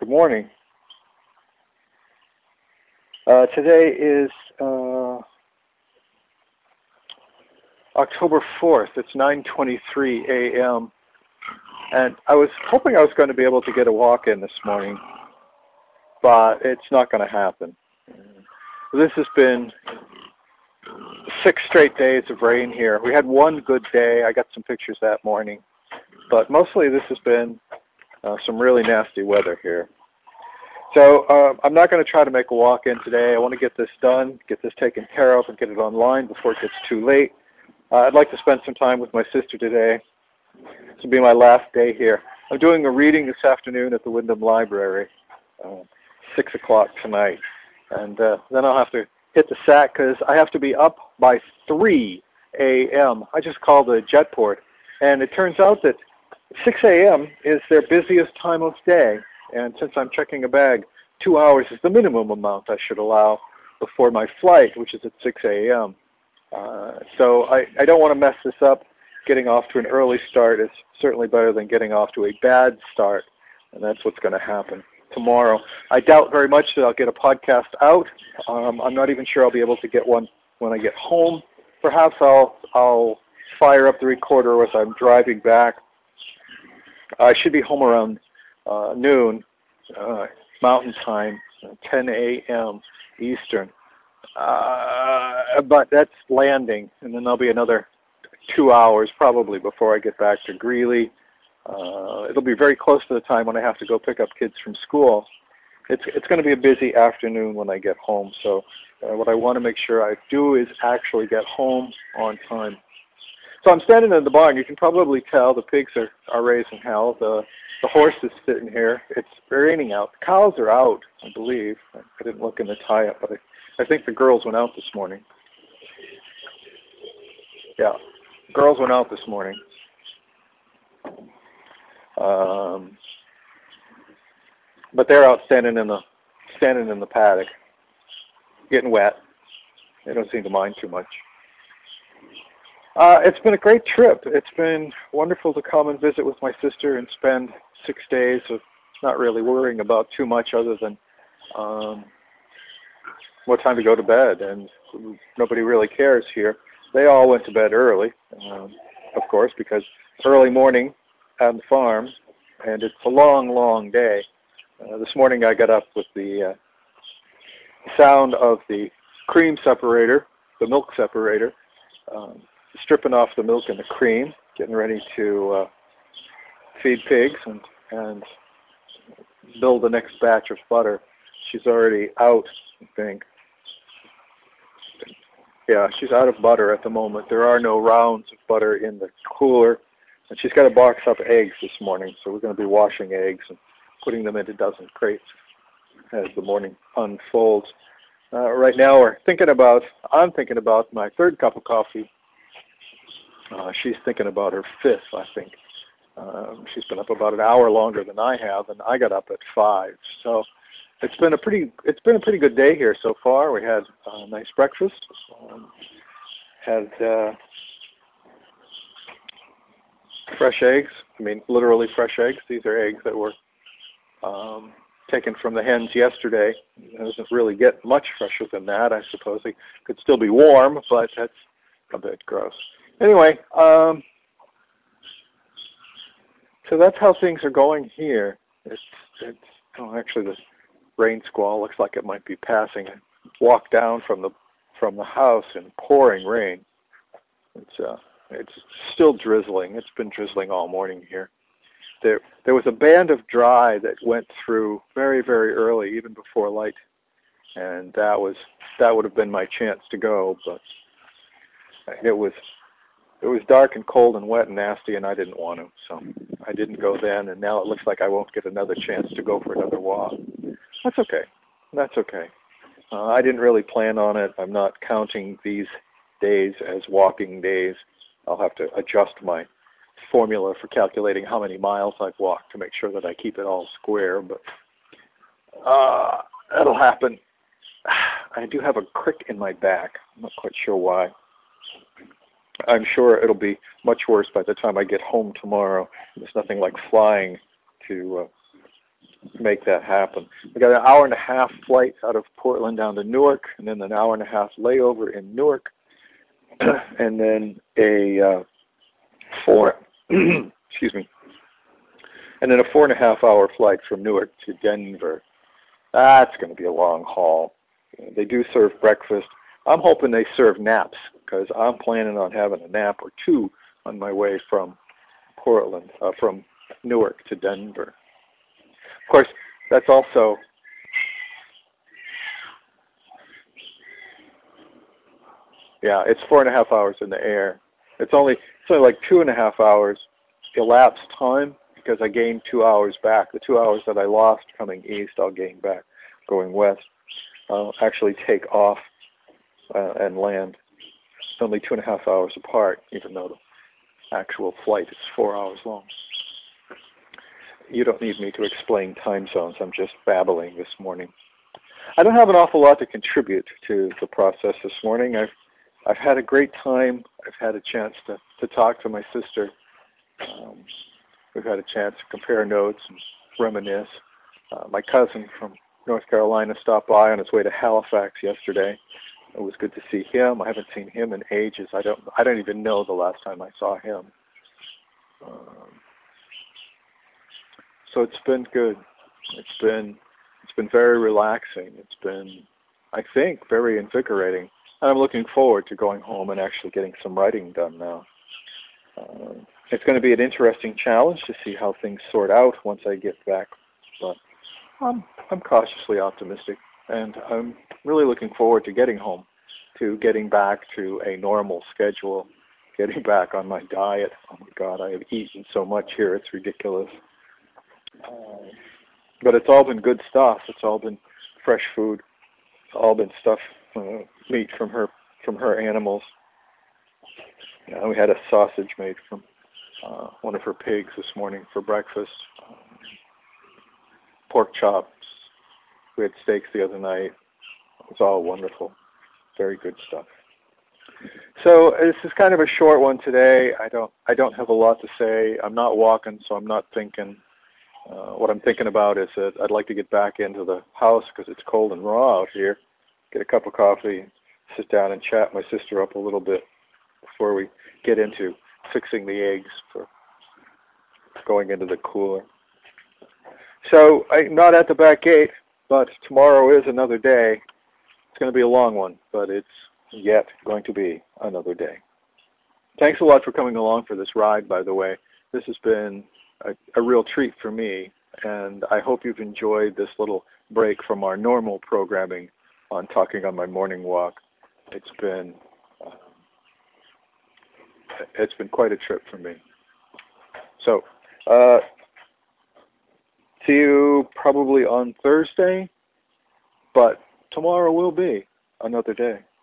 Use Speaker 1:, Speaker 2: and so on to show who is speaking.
Speaker 1: Good morning. Today is October 4th. It's 9:23 a.m. And I was hoping I was going to be able to get a walk in this morning, but it's not going to happen. This has been 6 straight days of rain here. We had one good day. I got some pictures that morning. But mostly this has been some really nasty weather here. So I'm not going to try to make a walk-in today. I want to get this done, get this taken care of, and get it online before it gets too late. I'd like to spend some time with my sister today. This will be my last day here. I'm doing a reading this afternoon at the Wyndham Library, 6 o'clock tonight. And then I'll have to hit the sack because I have to be up by 3 a.m. I just called the Jetport, and it turns out that 6 a.m. is their busiest time of day. And since I'm checking a bag, 2 hours is the minimum amount I should allow before my flight, which is at 6 a.m. So I don't want to mess this up. Getting off to an early start is certainly better than getting off to a bad start, and that's what's going to happen tomorrow. I doubt very much that I'll get a podcast out. I'm not even sure I'll be able to get one when I get home. Perhaps I'll fire up the recorder as I'm driving back. I should be home around noon, Mountain Time, 10 a.m. Eastern. But that's landing, and then there'll be another 2 hours probably before I get back to Greeley. It'll be very close to the time when I have to go pick up kids from school. It's going to be a busy afternoon when I get home, so what I want to make sure I do is actually get home on time. So I'm standing in the barn. You can probably tell the pigs are raising hell. The horse is sitting here. It's raining out. The cows are out, I believe. I didn't look in the tie-up, but I think the girls went out this morning. Yeah, girls went out this morning. But they're out standing in the paddock, getting wet. They don't seem to mind too much. It's been a great trip. It's been wonderful to come and visit with my sister and spend 6 days of not really worrying about too much other than what time to go to bed. And nobody really cares here. They all went to bed early, of course, because early morning on the farm, and it's a long, long day. This morning I got up with the sound of the cream separator, the milk separator, stripping off the milk and the cream, getting ready to feed pigs and build the next batch of butter. She's already out, I think. Yeah, she's out of butter at the moment. There are no rounds of butter in the cooler. And she's got to box up eggs this morning, so we're going to be washing eggs and putting them into dozen crates as the morning unfolds. Right now I'm thinking about my third cup of coffee. She's thinking about her fifth, I think. She's been up about an hour longer than I have, and I got up at 5. So it's been a pretty good day here so far. We had a nice breakfast. Had fresh eggs. I mean, literally fresh eggs. These are eggs that were taken from the hens yesterday. It doesn't really get much fresher than that. I suppose they could still be warm, but that's a bit gross. Anyway, so that's how things are going here. Actually, this rain squall looks like it might be passing. I walked down from the house in pouring rain. It's still drizzling. It's been drizzling all morning here. There was a band of dry that went through very, very early, even before light, and that would have been my chance to go, but it was dark and cold and wet and nasty, and I didn't want to, so I didn't go then, and now it looks like I won't get another chance to go for another walk. That's okay. That's okay. I didn't really plan on it. I'm not counting these days as walking days. I'll have to adjust my formula for calculating how many miles I've walked to make sure that I keep it all square, but that'll happen. I do have a crick in my back. I'm not quite sure why. I'm sure it'll be much worse by the time I get home tomorrow. There's nothing like flying to make that happen. We got an hour and a half flight out of Portland down to Newark, and then an hour and a half layover in Newark, and then a excuse me, and then a 4.5 hour flight from Newark to Denver. That's going to be a long haul. They do serve breakfast. I'm hoping they serve naps because I'm planning on having a nap or two on my way from Portland, from Newark to Denver. Of course, that's also it's 4.5 hours in the air. It's only like 2.5 hours elapsed time because I gained 2 hours back. The 2 hours that I lost coming east, I'll gain back going west. I'll actually take off and land. It's only 2.5 hours apart, even though the actual flight is 4 hours long. You don't need me to explain time zones. I'm just babbling this morning. I don't have an awful lot to contribute to the process this morning. I've had a great time. I've had a chance to talk to my sister. We've had a chance to compare notes and reminisce. My cousin from North Carolina stopped by on his way to Halifax yesterday. It was good to see him. I haven't seen him in ages. I don't even know the last time I saw him. So it's been good. It's been very relaxing. It's been, I think, very invigorating. And I'm looking forward to going home and actually getting some writing done now. It's going to be an interesting challenge to see how things sort out once I get back. But I'm cautiously optimistic, and I'm really looking forward to getting home, to getting back to a normal schedule, getting back on my diet. Oh my God, I have eaten so much here, it's ridiculous. But it's all been good stuff. It's all been fresh food. It's all been stuff, meat from her animals. We had a sausage made from one of her pigs this morning for breakfast. Pork chops. We had steaks the other night. It was all wonderful. Very good stuff. So this is kind of a short one today. I don't have a lot to say. I'm not walking, so I'm not thinking. What I'm thinking about is that I'd like to get back into the house because it's cold and raw out here. Get a cup of coffee, sit down and chat my sister up a little bit before we get into fixing the eggs for going into the cooler. So I'm not at the back gate, but tomorrow is another day. It's going to be a long one, but it's yet going to be another day. Thanks a lot for coming along for this ride, by the way. This has been a real treat for me, and I hope you've enjoyed this little break from our normal programming on Talking on My Morning Walk. It's been quite a trip for me. So, see you probably on Thursday, but tomorrow will be another day.